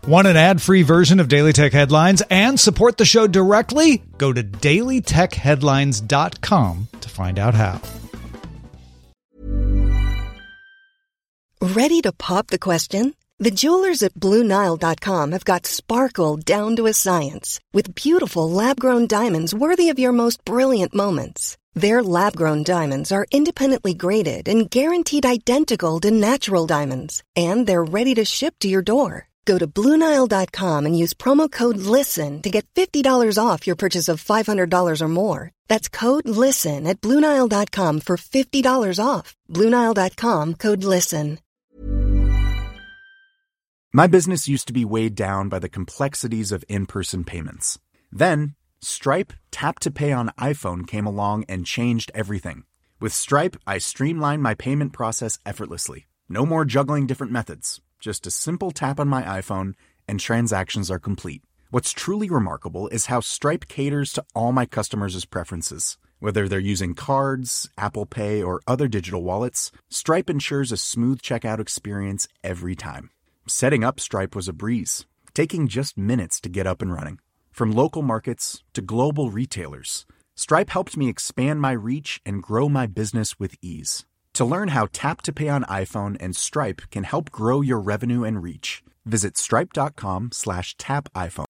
Want an ad-free version of Daily Tech Headlines and support the show directly? Go to dailytechheadlines.com to find out how. Ready to pop the question? The jewelers at BlueNile.com have got sparkle down to a science with beautiful lab-grown diamonds worthy of your most brilliant moments. Their lab-grown diamonds are independently graded and guaranteed identical to natural diamonds, and they're ready to ship to your door. Go to BlueNile.com and use promo code LISTEN to get $50 off your purchase of $500 or more. That's code LISTEN at BlueNile.com for $50 off. BlueNile.com, code LISTEN. My business used to be weighed down by the complexities of in-person payments. Then, Stripe Tap to Pay on iPhone came along and changed everything. With Stripe, I streamlined my payment process effortlessly. No more juggling different methods. Just a simple tap on my iPhone and transactions are complete. What's truly remarkable is how Stripe caters to all my customers' preferences. Whether they're using cards, Apple Pay, or other digital wallets, Stripe ensures a smooth checkout experience every time. Setting up Stripe was a breeze, taking just minutes to get up and running. From local markets to global retailers, Stripe helped me expand my reach and grow my business with ease. To learn how Tap to Pay on iPhone and Stripe can help grow your revenue and reach, visit stripe.com/tapiphone.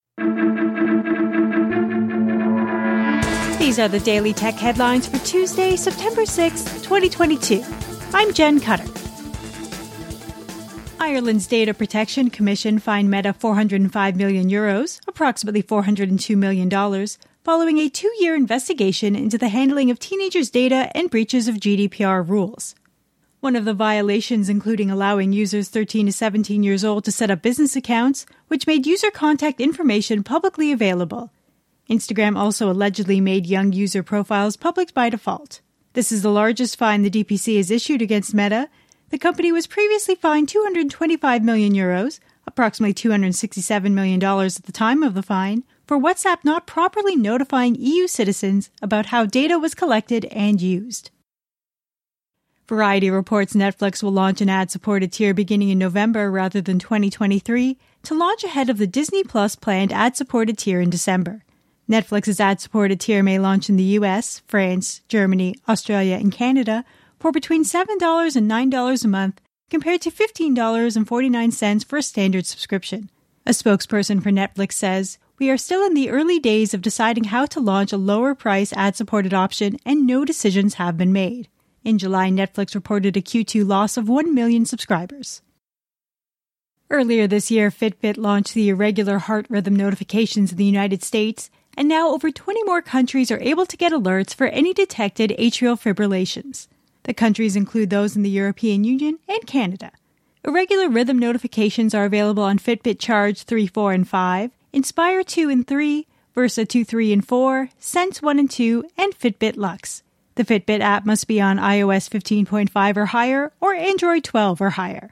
These are the Daily Tech Headlines for Tuesday, September 6th, 2022. I'm Jen Cutter. Ireland's Data Protection Commission fined Meta €405 million, approximately $402 million, following a 2-year investigation into the handling of teenagers' data and breaches of GDPR rules. One of the violations including allowing users 13 to 17 years old to set up business accounts, which made user contact information publicly available. Instagram also allegedly made young user profiles public by default. This is the largest fine the DPC has issued against Meta. The company was previously fined €225 million, approximately $267 million at the time of the fine, for WhatsApp not properly notifying EU citizens about how data was collected and used. Variety reports Netflix will launch an ad-supported tier beginning in November rather than 2023 to launch ahead of the Disney Plus planned ad-supported tier in December. Netflix's ad-supported tier may launch in the US, France, Germany, Australia, and Canada for between $7 and $9 a month, compared to $15.49 for a standard subscription. A spokesperson for Netflix says, "We are still in the early days of deciding how to launch a lower-price ad-supported option, and no decisions have been made." In July, Netflix reported a Q2 loss of 1 million subscribers. Earlier this year, Fitbit launched the irregular heart rhythm notifications in the United States, and now over 20 more countries are able to get alerts for any detected atrial fibrillations. The countries include those in the European Union and Canada. Irregular rhythm notifications are available on Fitbit Charge 3, 4, and 5, Inspire 2 and 3, Versa 2, 3, and 4, Sense 1 and 2, and Fitbit Luxe. The Fitbit app must be on iOS 15.5 or higher or Android 12 or higher.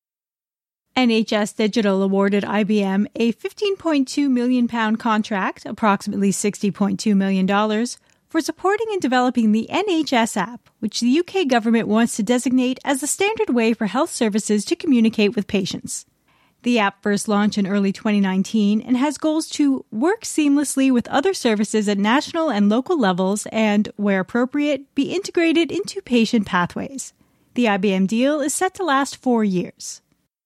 NHS Digital awarded IBM a £15.2 million contract, approximately $60.2 million, for supporting and developing the NHS app, which the UK government wants to designate as the standard way for health services to communicate with patients. The app first launched in early 2019 and has goals to work seamlessly with other services at national and local levels and, where appropriate, be integrated into patient pathways. The IBM deal is set to last 4 years.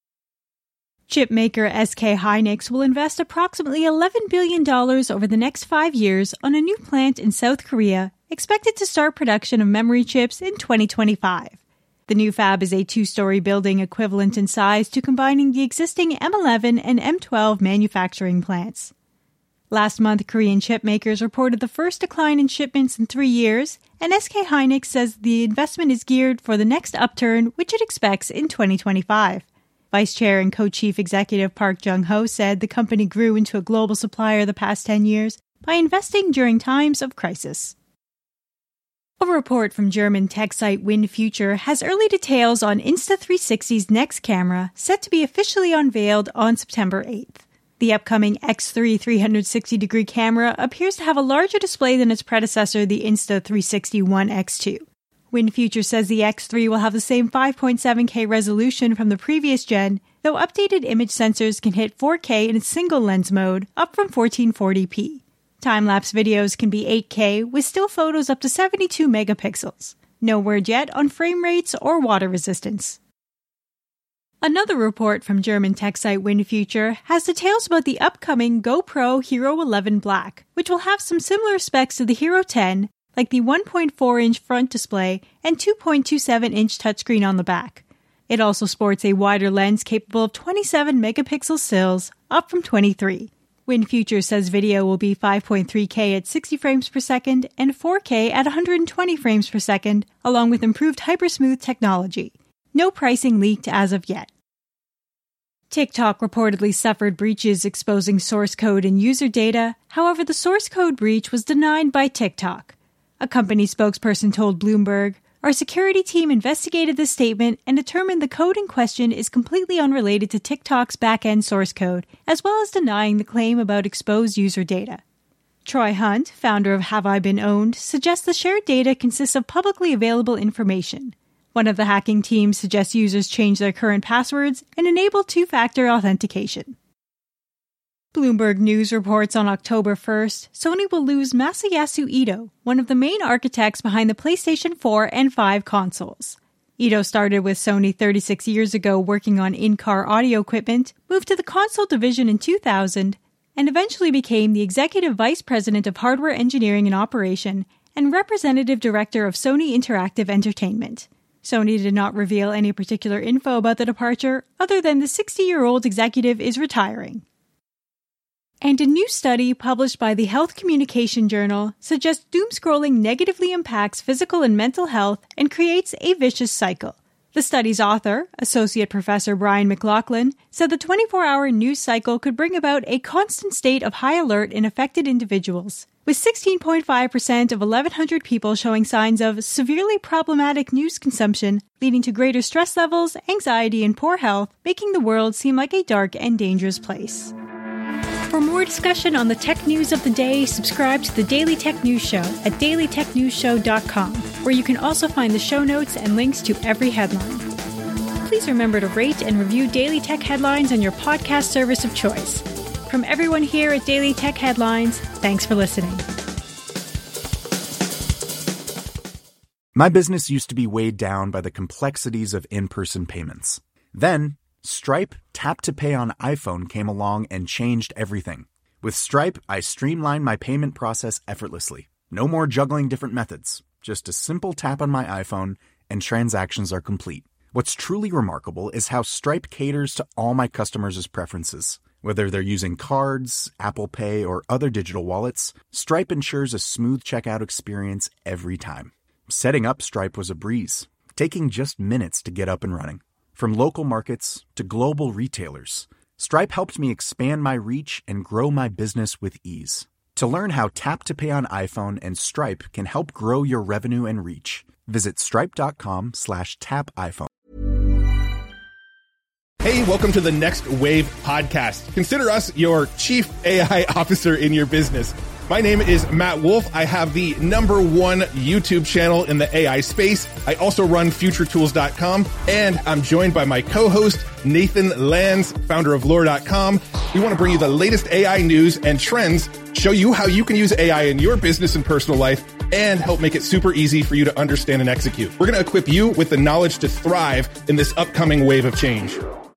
Chip maker SK Hynix will invest approximately $11 billion over the next 5 years on a new plant in South Korea, expected to start production of memory chips in 2025. The new fab is a 2-story building equivalent in size to combining the existing M11 and M12 manufacturing plants. Last month, Korean chip makers reported the first decline in shipments in 3 years, and SK Hynix says the investment is geared for the next upturn, which it expects in 2025. Vice Chair and Co-Chief Executive Park Jung-ho said the company grew into a global supplier the past 10 years by investing during times of crisis. A report from German tech site WindFuture has early details on Insta360's next camera, set to be officially unveiled on September 8th. The upcoming X3 360-degree camera appears to have a larger display than its predecessor, the Insta360 ONE X2. WinFuture says the X3 will have the same 5.7K resolution from the previous gen, though updated image sensors can hit 4K in a single lens mode, up from 1440p. Time-lapse videos can be 8K with still photos up to 72 megapixels. No word yet on frame rates or water resistance. Another report from German tech site WinFuture has details about the upcoming GoPro Hero 11 Black, which will have some similar specs to the Hero 10, like the 1.4-inch front display and 2.27-inch touchscreen on the back. It also sports a wider lens capable of 27 megapixel stills, up from 23. WinFuture says video will be 5.3K at 60 frames per second and 4K at 120 frames per second, along with improved hypersmooth technology. No pricing leaked as of yet. TikTok reportedly suffered breaches exposing source code and user data. However, the source code breach was denied by TikTok. A company spokesperson told Bloomberg, "Our security team investigated this statement and determined the code in question is completely unrelated to TikTok's back-end source code, as well as denying the claim about exposed user data." Troy Hunt, founder of Have I Been Owned, suggests the shared data consists of publicly available information. One of the hacking teams suggests users change their current passwords and enable two-factor authentication. Bloomberg News reports on October 1st, Sony will lose Masayasu Ito, one of the main architects behind the PlayStation 4 and 5 consoles. Ito started with Sony 36 years ago working on in-car audio equipment, moved to the console division in 2000, and eventually became the executive vice president of hardware engineering and operation and representative director of Sony Interactive Entertainment. Sony did not reveal any particular info about the departure, other than the 60-year-old executive is retiring. And a new study published by the Health Communication Journal suggests doom-scrolling negatively impacts physical and mental health and creates a vicious cycle. The study's author, Associate Professor Brian McLaughlin, said the 24-hour news cycle could bring about a constant state of high alert in affected individuals, with 16.5% of 1,100 people showing signs of severely problematic news consumption, leading to greater stress levels, anxiety, and poor health, making the world seem like a dark and dangerous place. For more discussion on the tech news of the day, subscribe to the Daily Tech News Show at dailytechnewsshow.com, where you can also find the show notes and links to every headline. Please remember to rate and review Daily Tech Headlines on your podcast service of choice. From everyone here at Daily Tech Headlines, thanks for listening. My business used to be weighed down by the complexities of in-person payments. Then, Stripe Tap to Pay on iPhone came along and changed everything. With Stripe, I streamlined my payment process effortlessly. No more juggling different methods. Just a simple tap on my iPhone and transactions are complete. What's truly remarkable is how Stripe caters to all my customers' preferences. Whether they're using cards, Apple Pay, or other digital wallets, Stripe ensures a smooth checkout experience every time. Setting up Stripe was a breeze, taking just minutes to get up and running. From local markets to global retailers, Stripe helped me expand my reach and grow my business with ease. To learn how Tap to Pay on iPhone and Stripe can help grow your revenue and reach, visit stripe.com/tapiphone. Hey, welcome to the Next Wave podcast. Consider us your chief AI officer in your business. My name is Matt Wolf. I have the #1 YouTube channel in the AI space. I also run futuretools.com, and I'm joined by my co-host, Nathan Lands, founder of lore.com. We want to bring you the latest AI news and trends, show you how you can use AI in your business and personal life, and help make it super easy for you to understand and execute. We're going to equip you with the knowledge to thrive in this upcoming wave of change.